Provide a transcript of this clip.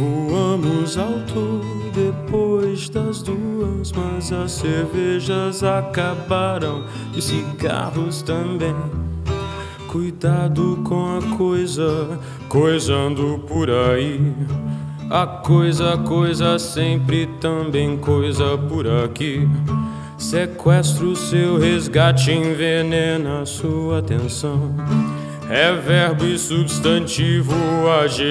Voamos alto depois das 2, mas as cervejas acabaram e cigarros também. Cuidado com a coisa, coisando por aí. A coisa sempre também coisa por aqui. Sequestro, seu resgate envenena sua atenção. É verbo e substantivo, adjetivo